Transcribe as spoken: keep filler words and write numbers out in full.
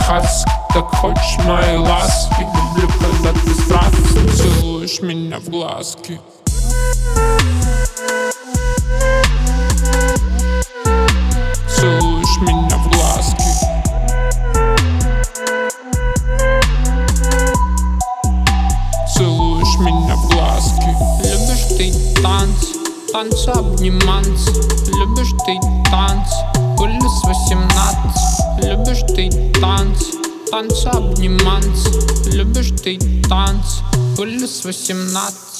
трахаться. Так хочешь мои ласки? Люблю, когда ты страстно целуешь меня в глазки. Целуешь меня в глазки. Целуешь меня в глазки. Любишь ты танцы, танцы обниматься. Любишь ты танцы, вылез восемнадцать. Любишь ты танцы, танцы обниматься. Любишь ты танцы, вылез восемнадцать.